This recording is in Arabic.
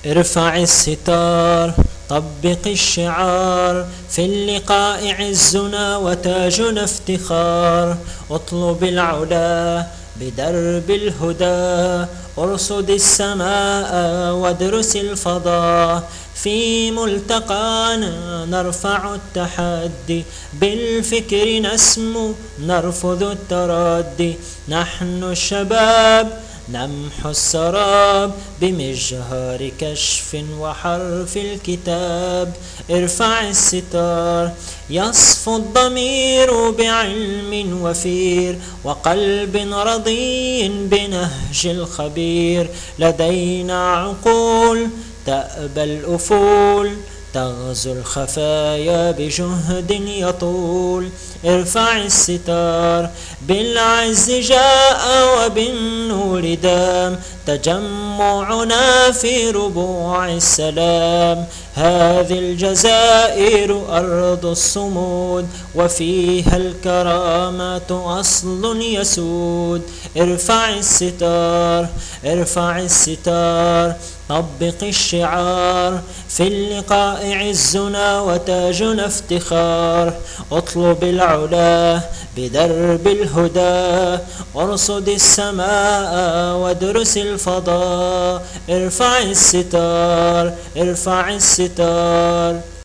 ارفع الستار، طبق الشعار، في اللقاء عزنا وتاجنا افتخار. اطلب العلا بدرب الهدى، ارصد السماء وادرس الفضاء. في ملتقانا نرفع التحدي، بالفكر نسمو نرفض التردي. نحن الشباب نمحو السراب، بمجهر كشف وحرف الكتاب. ارفع الستار، يصفو الضمير بعلم وفير، وقلب رضي بنهج الخبير. لدينا عقول تأبى الأفول، تغزو الخفايا بجهد يطول. ارفع الستار، بالعز جاء وبالنور دام، تجمعنا في ربوع السلام. هذه الجزائر أرض الصمود، وفيها الكرامات أصل يسود. ارفع الستار، ارفع الستار، طبق الشعار، في اللقاء عزنا وتاجنا افتخار. اطلب العلا بدرب الهدى، ارصد السماء وادرس الفضاء. ارفع الستار، ارفع الستار.